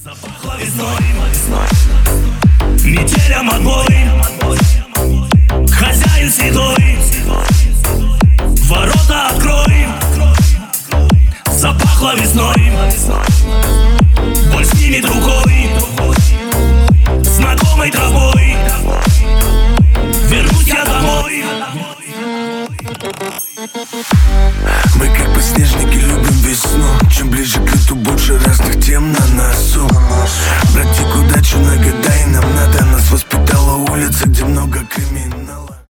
Запахло весной, метелям отбой. Хозяин седой, ворота открой. Запахло весной, боль снимет рукой, знакомой травой.